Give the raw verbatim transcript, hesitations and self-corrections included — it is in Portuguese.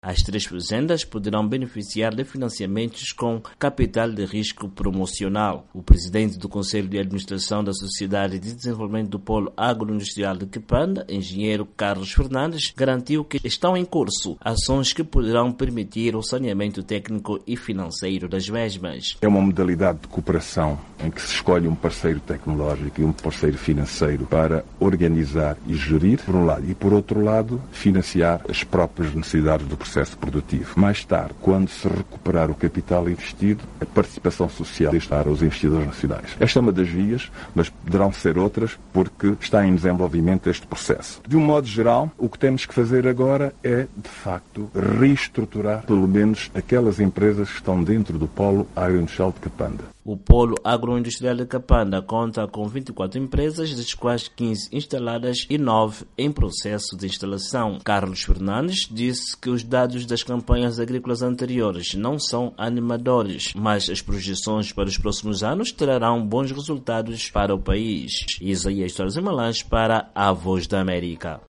As três fazendas poderão beneficiar de financiamentos com capital de risco promocional. O presidente do Conselho de Administração da Sociedade de Desenvolvimento do Polo Agroindustrial de Quipanda, engenheiro Carlos Fernandes, garantiu que estão em curso ações que poderão permitir o saneamento técnico e financeiro das mesmas. É uma modalidade de cooperação em que se escolhe um parceiro tecnológico e um parceiro financeiro para organizar e gerir, por um lado, e por outro lado, financiar as próprias necessidades do processo produtivo. Mais tarde, quando se recuperar o capital investido, a participação social estar aos investidores nacionais. Esta é uma das vias, mas poderão ser outras porque está em desenvolvimento este processo. De um modo geral, o que temos que fazer agora é, de facto, reestruturar pelo menos aquelas empresas que estão dentro do polo agroindustrial de Quipanda. O Polo Agroindustrial de Quipanda conta com vinte e quatro empresas, das quais quinze instaladas e nove em processo de instalação. Carlos Fernandes disse que os dados das campanhas agrícolas anteriores não são animadores, mas as projeções para os próximos anos trarão bons resultados para o país. Isaías Torres e Melange para a Voz da América.